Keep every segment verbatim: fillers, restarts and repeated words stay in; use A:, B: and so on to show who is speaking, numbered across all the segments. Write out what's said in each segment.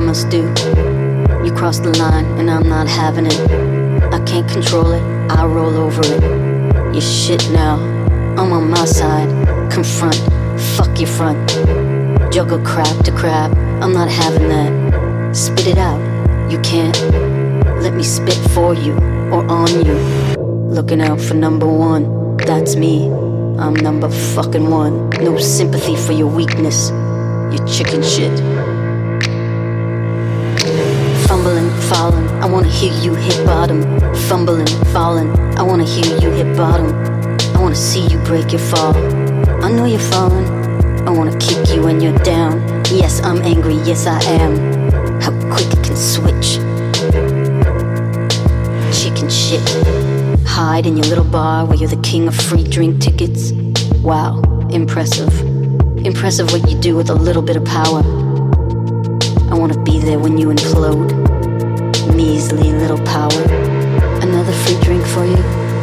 A: must do. You crossed the line and I'm not having it. I can't control it, I roll over it. You're shit now, I'm on my side. Confront, fuck your front. Juggle crap to crap, I'm not having that. Spit it out, you can't. Let me spit for you, or on you. Looking out for number one, that's me. I'm number fucking one. No sympathy for your weakness, you chicken shit. Fumbling, falling, I wanna hear you hit bottom. Fumbling, falling, I wanna hear you hit bottom. I wanna see you break your fall. I know you're falling, I wanna kick you when you're down. Yes, I'm angry, yes I am. How quick it can switch. Chicken shit. Hide in your little bar where you're the king of free drink tickets. Wow, impressive. Impressive what you do with a little bit of power. I wanna be there when you implode. Measly little power. Another free drink for you?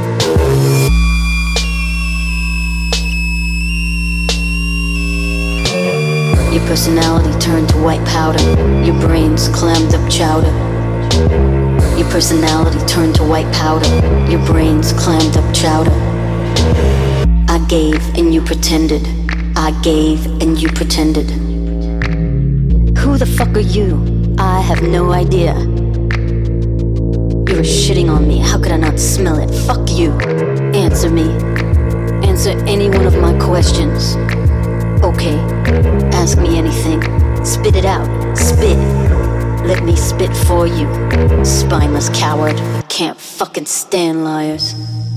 A: Your personality turned to white powder. Your brain's clammed up chowder. Your personality turned to white powder. Your brain's clammed up chowder. I gave and you pretended. I gave and you pretended. Who the fuck are you? I have no idea. You were shitting on me, how could I not smell it? Fuck you. Answer me. Answer any one of my questions. Okay, ask me anything. Spit it out, spit. Let me spit for you. Spineless coward, can't fucking stand liars.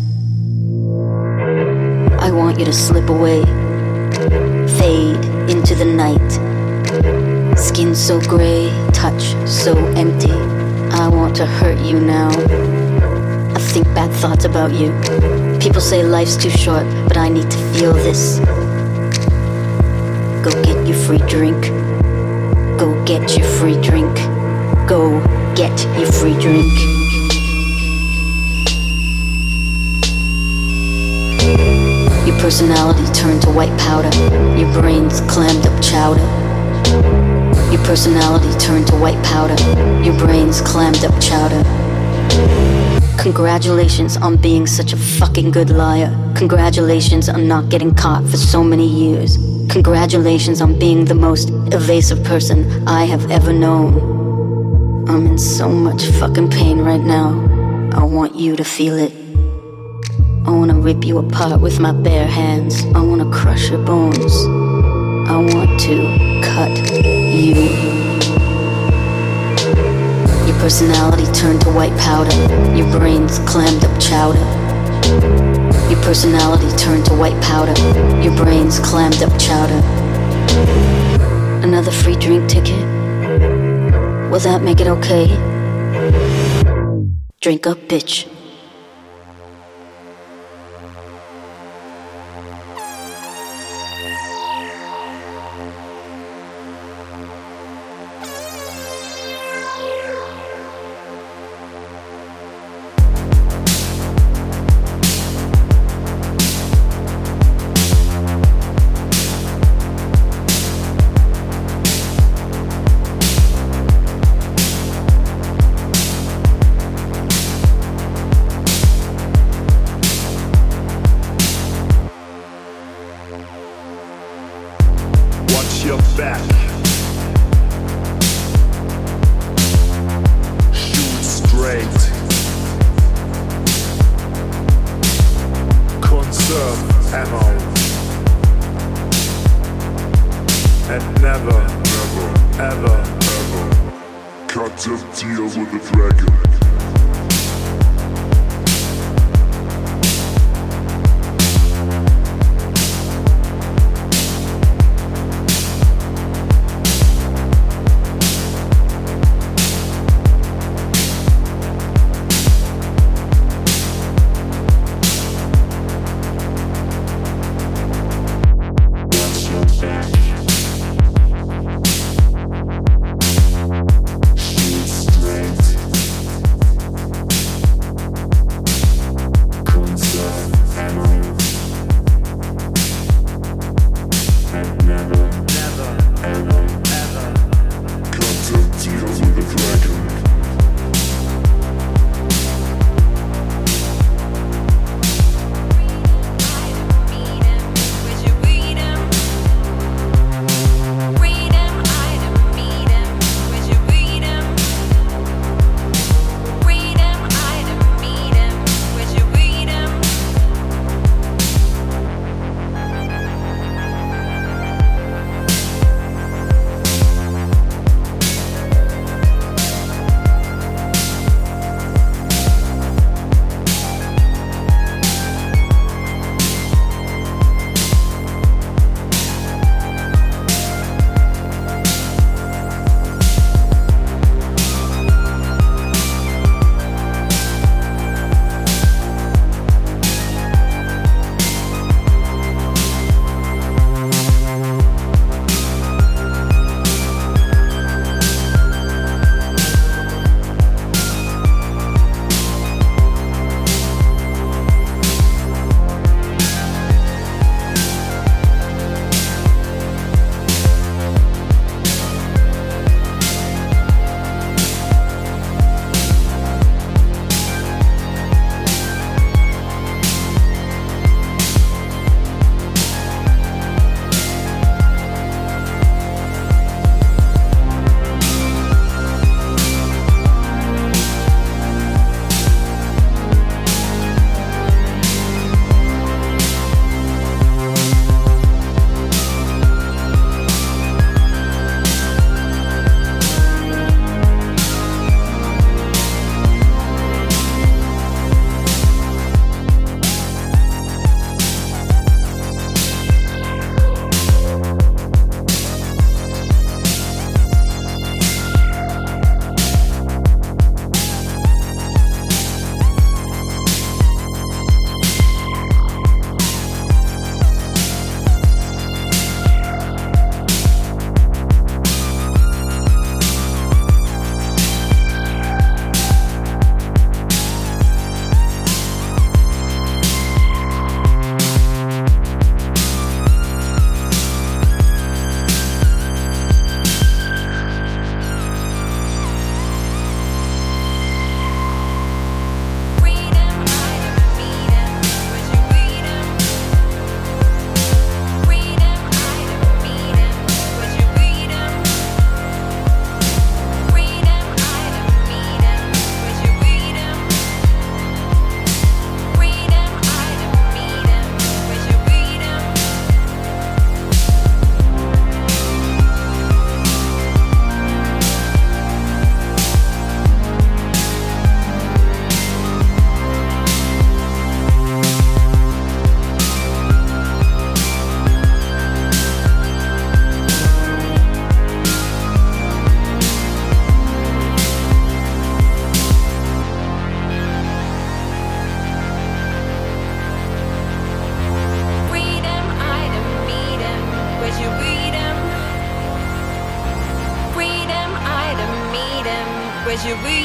A: I want you to slip away. Fade into the night. Skin so gray, touch so empty. I want to hurt you now. I think bad thoughts about you. People say life's too short, but I need to feel this. Go get your free drink. Go get your free drink. Go get your free drink. Your personality turned to white powder. Your brain's clammed up chowder. Your personality turned to white powder. Your brain's clammed up chowder. Congratulations on being such a fucking good liar. Congratulations on not getting caught for so many years. Congratulations on being the most evasive person I have ever known. I'm in so much fucking pain right now. I want you to feel it. I wanna rip you apart with my bare hands. I wanna crush your bones. I want to cut you. Your personality turned to white powder. Your brain's clammed up chowder. Your personality turned to white powder. Your brain's clammed up chowder. Another free drink ticket? Will that make it okay? Drink up, bitch.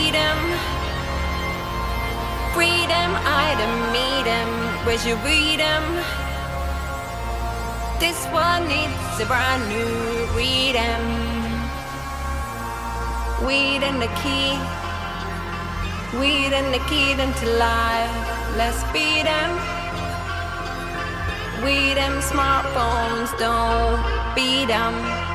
B: freedom? Freedom, I don't meet 'em. Where's your freedom? This one needs a brand new freedom. Weed and the key. Weed and the key into life. Let's beat 'em. We them smartphones, don't beat 'em.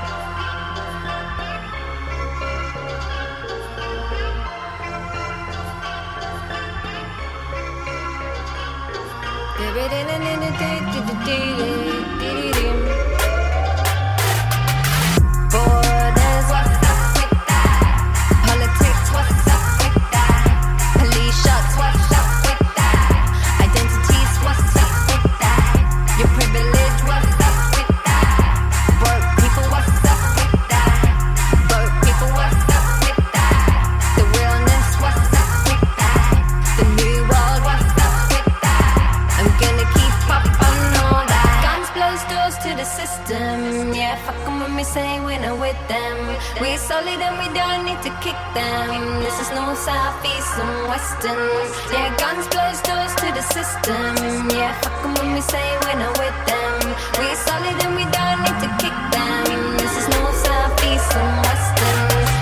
B: Borders, what's up with that? Politics, what's up with that? Police shots, what's up with that? Identities, what's up with that? Your privilege, what's up with that? Broke people, what's up with that? Broke people, what's up with that? The realness, what's up with that? The new world, what's up with that? I'm gonna keep up on all that. Guns blows doors to the system. Yeah, fuck 'em when we say we're not with them. We're solid and we don't need to kick them. This is no south, east and western. Yeah, guns blows doors to the system. Yeah, fuck 'em when we say we're not with them. We're solid and we don't need to kick them. This is no south, east and western.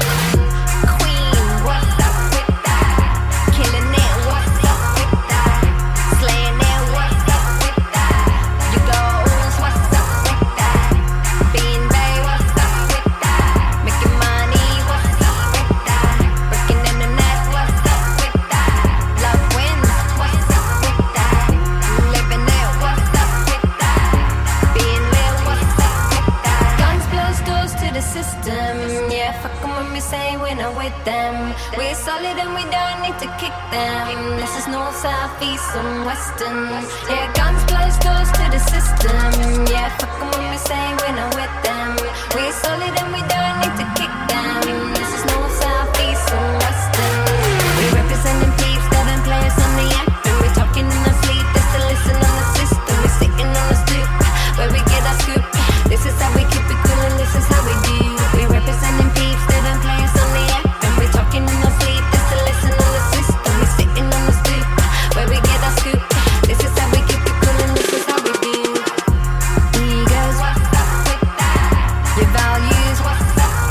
B: Queen, what's up with that? Killing it, what's up with that? Slaying it, what's up with that? You goals, what's up with that? Being Bay, what's up with that? Making money, what's up with that? Breaking in the net, what's up with that? Love wins, what's up with that? Living it, what's up with that? Being real, what's up with that? Guns blows doors to the system. Yeah, fuck 'em when we say we're not with them. We're solid and we don't need to kick them. This is north, south, east and western. Yeah, guns blows doors to the system. Yeah, fuck 'em when we say we're not with them. We're solid and we don't need to kick them. This is north, south, east and western. We representing peeps that don't play us on the anthem. We're talking in our sleep just to listen on the system. We're sitting on the stoop where we get our scoop. This is how we keep it cool and this is how we do. We representing peeps that don't play us on the anthem. We're talking in our sleep just to listen on the system. We're sitting on the stoop where we get our scoop. This is how we keep it cool and this is how we do. Egos, what's up with that? Your values, what's up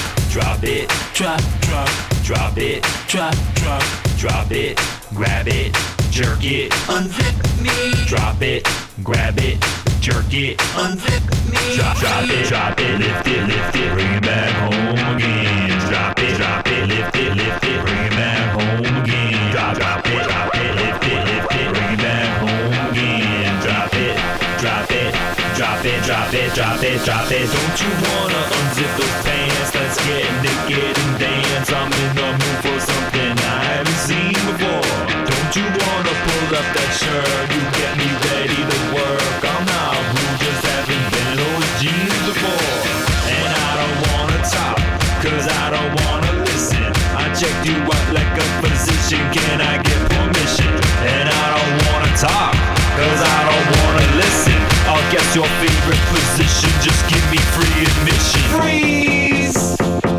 C: drop it, drop, drop, drop it, drop, drop, drop it, grab it, jerk it, unzip me, drop it, grab it, jerk it, unzip me, drop, drop it, drop it, lift it, lift it, bring it back home again, drop it, drop it, lift it, lift it, bring it back home again, drop, drop it, drop it, lift it, lift it, bring it back home again, drop it, drop it, drop it, drop it, drop it, drop it. Don't you wanna unzip those pants? Let's get naked and dance. I'm in the mood for something I haven't seen before. Don't you wanna pull up that shirt? You get me ready to work. I'm not rude, just haven't been in those jeans before. And I don't wanna talk, cause I don't wanna listen. I checked you out like a physician. Can I get permission? And I don't wanna talk, cause I don't wanna listen. I'll guess your favorite position. Just give me free admission. Freeze!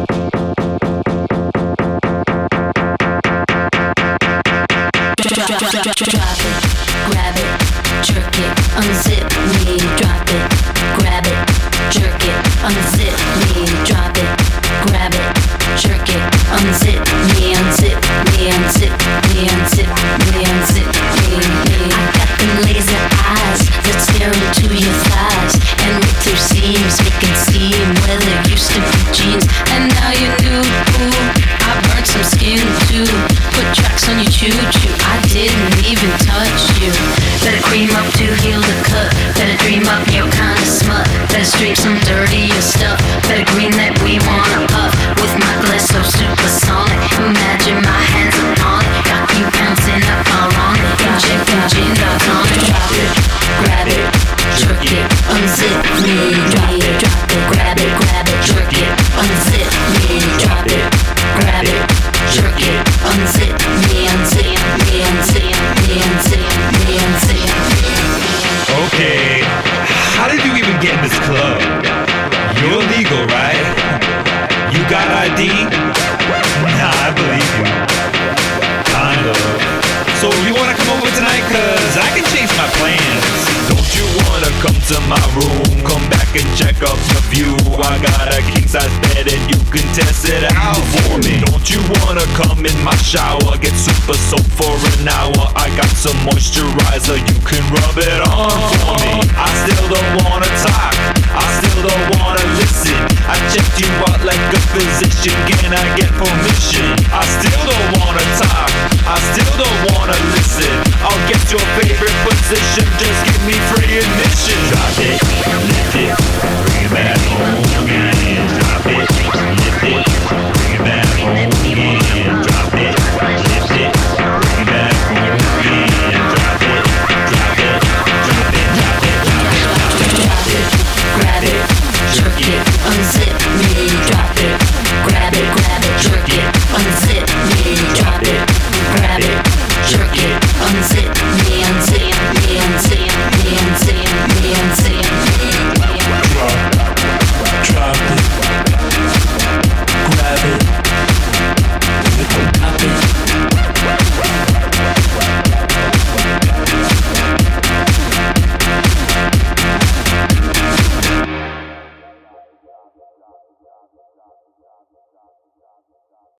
A: Drop, drop, drop, drop, drop it, grab it, jerk it, unzip me, drop it, grab it, jerk it, unzip me, drop it, grab it, jerk it, unzip me, unzip me, unzip me, unzip me, unzip me, me. I got them laser eyes that stare into your thighs, and with their seams making seem where there used to be jeans, and now you knew, ooh, I burnt some skin too, put tracks on your choo-choo, I didn't even touch you. Better cream up to heal the cut, better dream up your kind of smut, better scrape some dirtier stuff, better green that we wanna up, with my glass so supersonic, imagine my hands upon it, got you bouncing up all on it, injecting gin up on it, drop it, grab it, jerk it, unzip me, drop it, drop it, grab it, grab it, jerk it, unzip me, drop it, grab it, jerk it, unzip me, unzip me, unzip me, unzip me, unzip me.
C: Okay, how did you even get in this club? You're legal, right? You got I D? Nah, I believe you. Kind of. So you wanna come over tonight? Cause I can change my plans. Don't you wanna come to my room? Come back and check out the view. I got a king size bed and you can test it out for me. Don't you wanna come in my shower? Get super soap for an hour. I got some moisturizer, you can rub it on for me. I still don't wanna talk, I still don't wanna listen. I checked you out like a physician, can I get permission? I still don't wanna talk, I still don't wanna listen. I'll get your favorite position, just give me free admission. Drop it, lift it, bring it back home again.